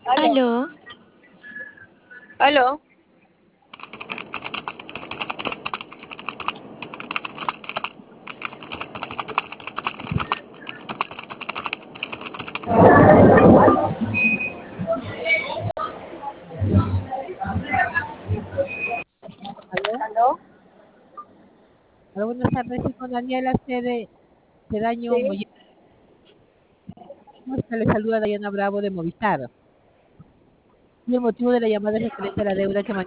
Aló, Aló, aló. Aló, ¿Aló? aló, buenas tardes, sí, con Daniela Cedaño Sí. Moyano. Le saluda Dayana Bravo de Movistar. Y el motivo de la llamada es referente a la deuda que